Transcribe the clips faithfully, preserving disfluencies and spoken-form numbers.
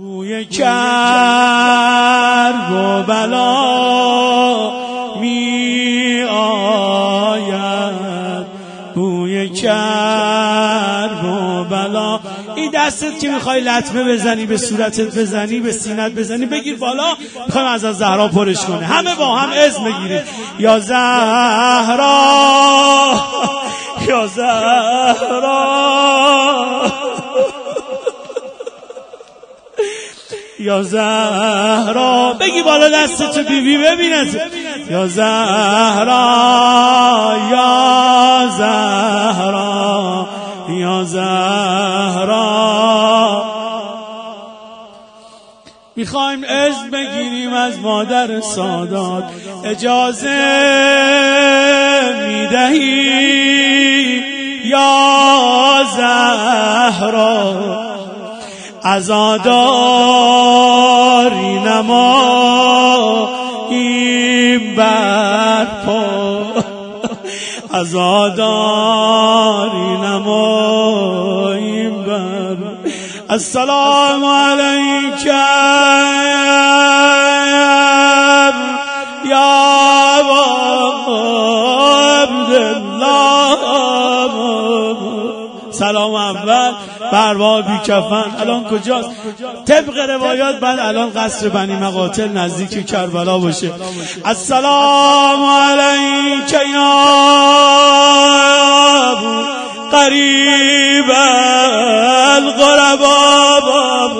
بوی کرب و بلا می آید، بوی کرب و بلا. این دستت که میخوای لطمه بزنی، به صورتت بزنی، به سینت بزنی، بگیر بالا، میخوایم از از زهرا پرش کنه. همه با هم اذن بگیرید. یا زهرا یا زهرا یا زهرا، بگی بالا دستتو بی بی ببینت. یا زهرا یا زهرا یا زهرا. میخوایم اذن بگیریم از مادر سادات، اجازه میدهی یا زهرا، عزاداری نما این برپا، عزاداری نما این برپا. السلام علیک یا عبدالله. سلام اول بروا بی کفن. الان کجاست؟ طبق روایات بعد الان قصر بنی مقاتل نزدیک کربلا باشه. السلام علیک یا قریب الغربا.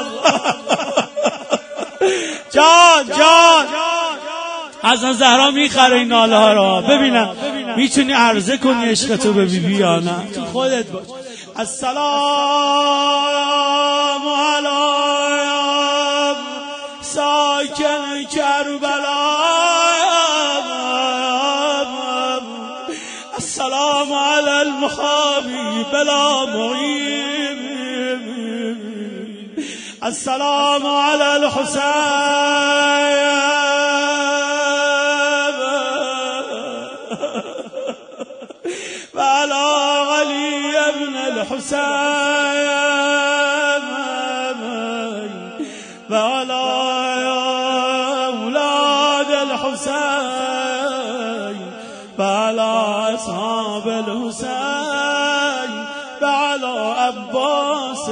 جان جان حسن زهرا میخره این ناله ها را. ببینم میتونی عرضه کنی عشقتو به بیبی یا نه؟ تو خودت باش. السلام علیکم ساکن کربلا، السلام علی المحامی بلا معین، السلام علی الحسین و علی علی ابن الحسین و علی اولاد الحسین و علی اصحاب الحسین و علی عباس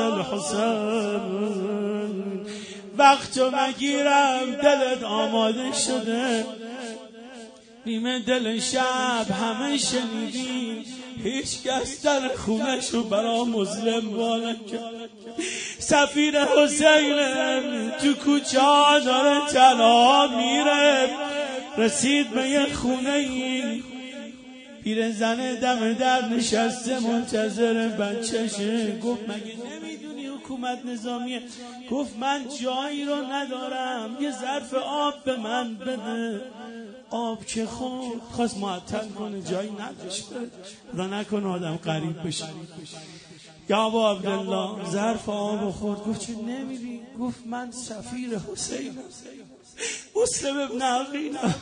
الحسین. وقتو مگیرم دلت آماده شده، نیمه دل شب همه شنیدین، هیچ کس در خونشو برا مظلم وانه کرد. سفیر حسین تو کوچه داره تنها میره، رسید به یه خونه ای، پیرزن دم در نشسته منتظر بچهشه. گفت مگه نمیدونی حکومت نظامیه؟ گفت من جایی رو ندارم، یه ظرف آب به من بده. آب که خود خواست معطل کنه، جایی نداشت را نکنه آدم غریب بشه. یا ابا عبدالله ظرف آب خورد. گفت چه نمیدی؟ گفت من سفیر حسین مسلم ابن عقیلم.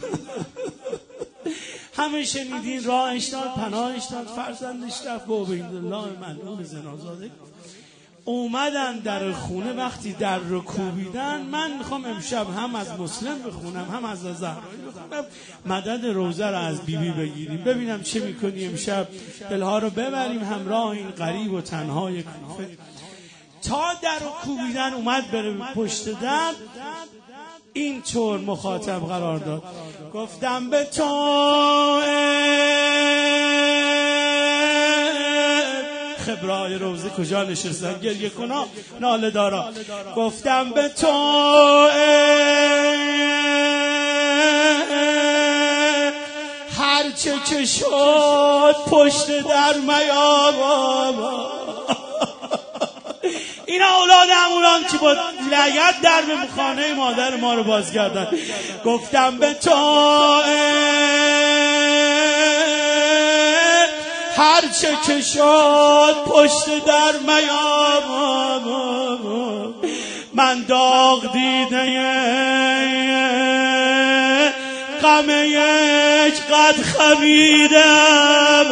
همه شنیدین، راهش داد، پناهش داد، فرزندش رفت با عبیدالله ملعون زنازاده. اومدن در خونه، وقتی در رو کوبیدن، من میخوام امشب هم از مسلم بخونم هم از زهرایی بخونم، مدد روزه رو از بیبی بی بگیریم. ببینم چه میکنی امشب، دلها رو ببریم همراه این غریب و تنهای کوفه. تا در رو کوبیدن اومد بره پشت در، این طور مخاطب قرار داد. گفتم به تو خبرای روزه کجا نشستن گریه کنا ناله دارا. گفتم به تو هرچه که شد پشت در میا بابا. اینا اولاد اموران که با لگد در به خانه مادر ما رو باز کردن. گفتم به تو هرچه که شد پشت در میا بابا. من داغ دیده غم یک قد خمیدم.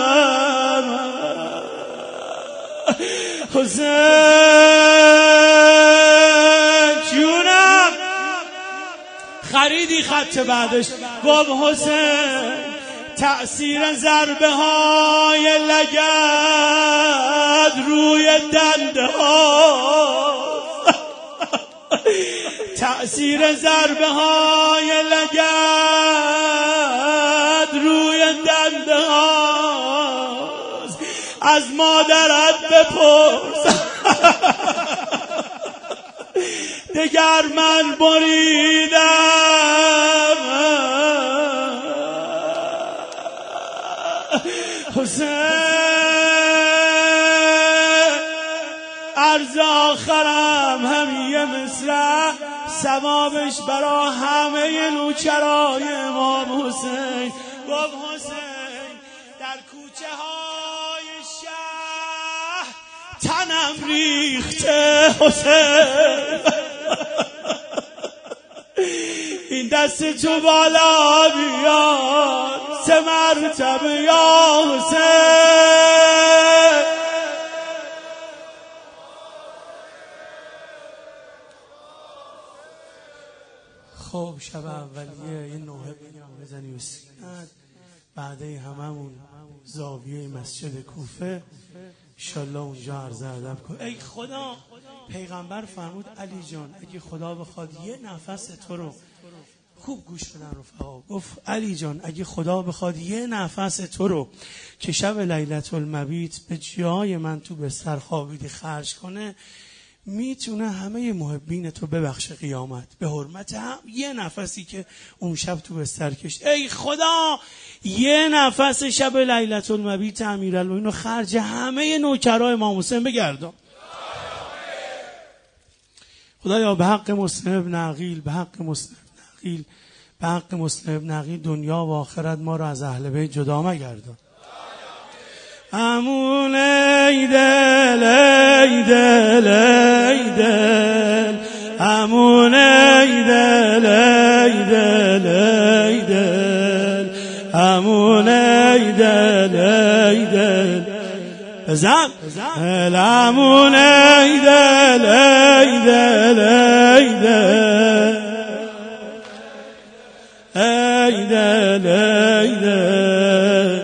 حسین خریدی خط بعدش گفت حسین تأثیر ضربه های لگد روی دنده ها، تأثیر ضربه های لگد روی دنده ها، از مادرت بپرس دگر من بریدم. حسین عرض آخرم همیه مصرع، ثوابش برا همه نوکرای امام حسین. گفت حسین در کوچه های شهر تنم ریخته، حسین این دست تو بالا بیار سه مرتبه یا حسین. خب شب اولیه یه نوحه بزنی و سینت، بعده هممون زاویه مسجد کوفه انشالله اونجا عرض ادب کن. ای خدا، پیغمبر فرمود علی جان اگه خدا بخواد یه نفس تو رو، خوب گوش بدن رفقا، گفت علی جان اگه خدا بخواد یه نفس تو رو که شب لیلة المبیت به جای من تو بستر خوابیدی خرج کنه، میتونه همه محبین تو ببخشه قیامت به حرمت هم یه نفسی که اون شب تو بستر کشت. ای خدا یه نفس شب لیلة المبیت امیرالمومنین رو خرج همه نوکرای امام حسین بگردان. خدایا به حق مسلم ابن عقیل، به حق مسلم ابن عقیل، به حق مسلم ابن عقیل دنیا و آخرت ما رو از اهل بیت جدا مگردان. امون ای دل ای دل ای دل، امون ای دل ای دل ای دل، امون ای دل ای دل بزن امون ای دل ای دل ای دل ای دل ای دل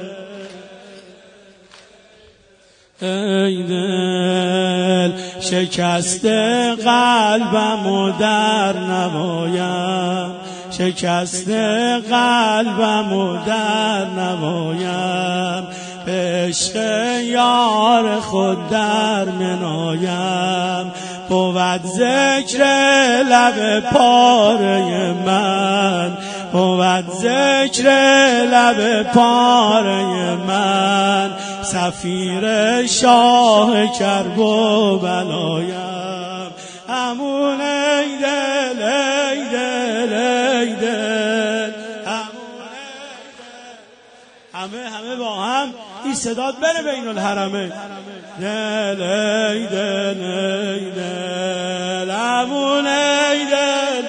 ای دل، شکست قلبم و در نمایم، شکست قلبم و در نمایم، به عشق یار خود در منایم، بود ذکر لب پاره من، بود ذکر لب پاره من، سفیر شاه کرب و بلایم. امون ای دل ای دل ای دل، همه همه با هم این صدات بره بین الحرمین. دل ای دل ای دل، امون ای دل،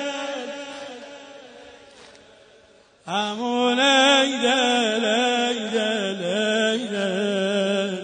امون ای دل ای دل ای دل،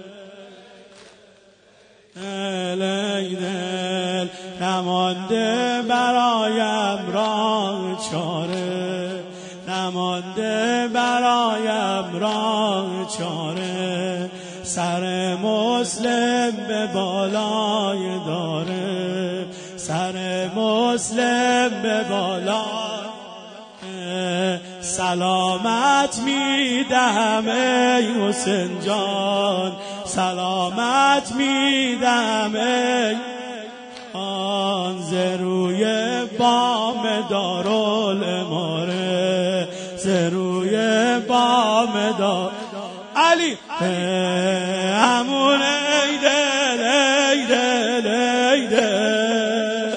دل ای دل، نمانده برایم راه چاره، نمانده برایم راه چاره، سر مسلم به بالای داره، سر مسلم به بالای، سلامت میدهم ای حسین جان، سلامت میدهم ای آن ز روی بام دارالاماره، ز روی بام دار علی. امون ای دل ای دل ای دل،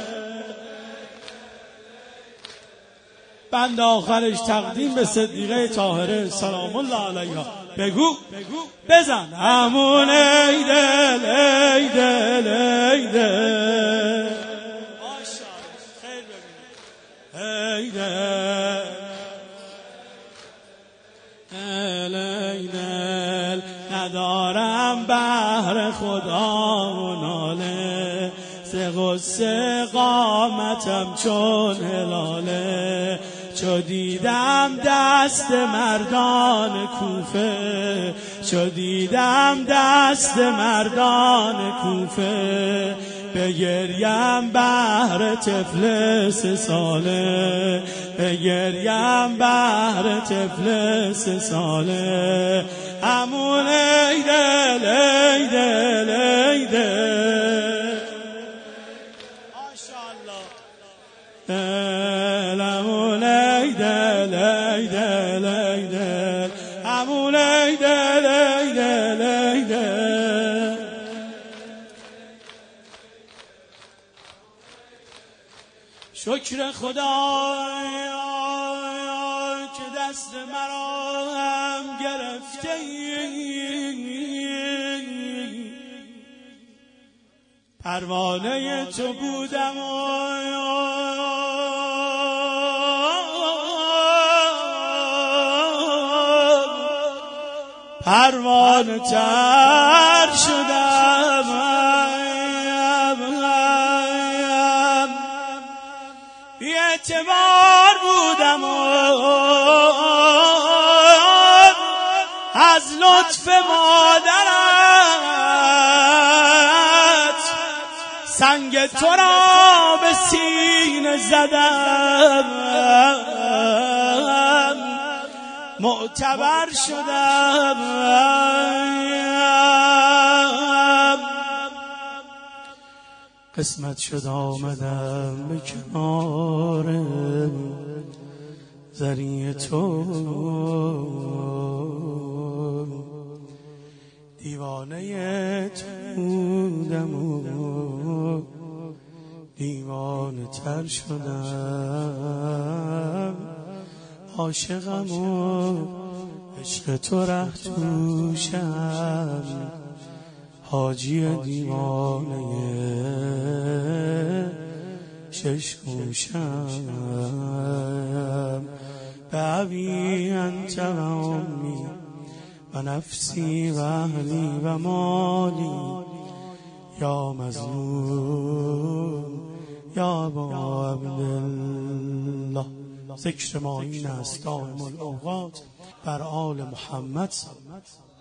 بند آخرش تقدیم به صدیقه طاهره سلام الله علیها. بگو بزن امون ای دل ای دل ای دل، ای دل دل ای دل، ندارم بهر خدا و ناله، ز استقامتم چون هلاله، چو دیدم دست مردان کوفه، چو دیدم دست مردان کوفه، بگریم بهر طفل سه ساله، بگریم بهر طفل سه ساله. عمو لیده لیده لیده ماشاءالله، عمو لیده لیده لیده، عمو لیده لیده لیده. شکر خدا که دست مرا هم گرفته، پروانه تو بودم و پروانه تر شدم، بی اعتبار بودم و از لطف مادرت سنگ تو را به سینه زدم، معتبر شدم. قسمت شد آمدم به کنار زری تو، دیوانه تو بودم و دیوانه تر شدم، عاشقم و عشق تو ره توشم، حاجی دیوانه شش گوشم. به ابی انت و امی و نفسی و اهلی و مالی، یا مظلوم یا ابا عبدالله. ذکر ما این است دائم الاوقات بر آل محمد صلی الله علیه و سلم.